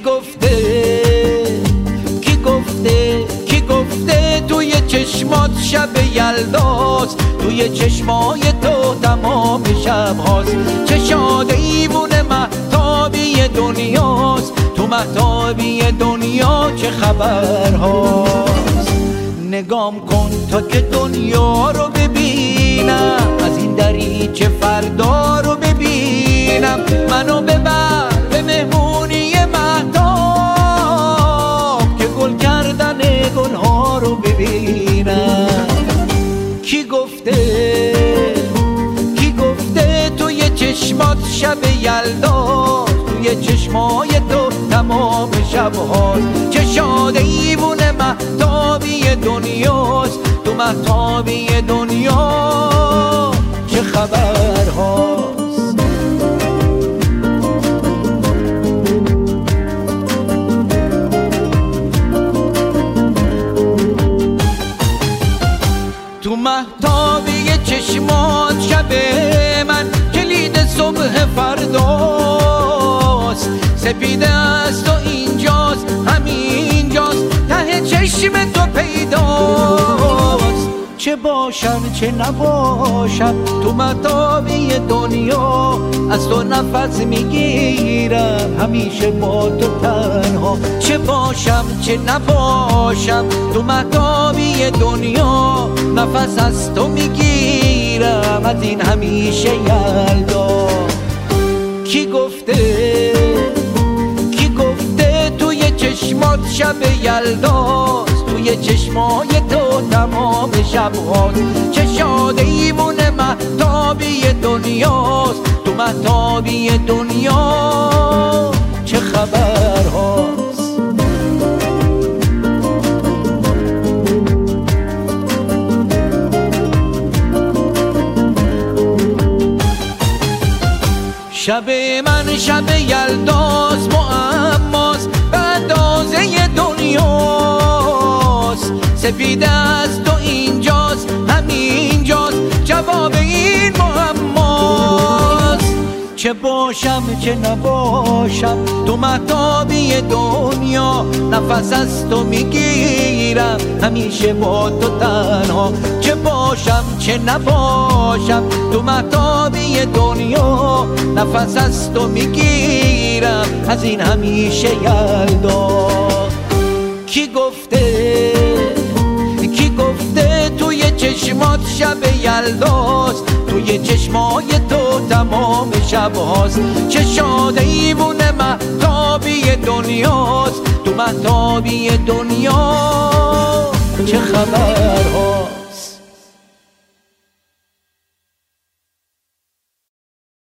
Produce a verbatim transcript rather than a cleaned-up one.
گفته کی گفته کی گفته توی چشمات شب یلداست، توی چشمای تو تمام شب هاست. چشاد ایوون مهتابی دنیاست، تو مهتابی دنیا چه خبر هاست. نگام کن تا که دنیا رو ببینم، از این دریچه فردا رو ببینم. منو ببر به مهمونی مهتاب که گل کردن گلها رو ببینم. کی گفته کی گفته توی چشمات شب یلداست، توی چشمای تو تمام شب هاست. چشاد ایوون مهتابی دنیاست، تو مهتابی دنیا چه خبر هاست. تو مهتابی چشمات شب من کلید صبح فرداست. سپیده است و اینجاست همینجاست، ته چشم تو پیداست. چه باشم چه نباشم تو مهتابی دنیا، از تو نفس میگیرم همیشه با تو تنها. چه باشم چه نباشم تو مهتابی دنیا، نفس از تو میگیرم از این همیشه یلدا. کی گفته کی گفته توی چشمات شب یلداست، توی چشمای تو تمام شب هاست. چشاد ایوون مهتابی دنیاست، تو مهتابی دنیا چه خبر هاست. شب من شب یلداست، معماست به اندازه دنیاست. سپیده است و اینجاست همینجاست، جواب این معماست. چه باشم چه نباشم تو مهتابی دنیا، نفس از تو میگیرم همیشه با تو تنها. چه باشم چه نباشم تو مهتابی دنیا، نفس از تو میگیرم از این همیشه یلدا. کی گفته کی گفته توی چشمات شب یلداست، توی چشمای تو تمام شب هاست. چشاد ایوون مهتابی دنیاست، تو مهتابی دنیا چه خبر هاست.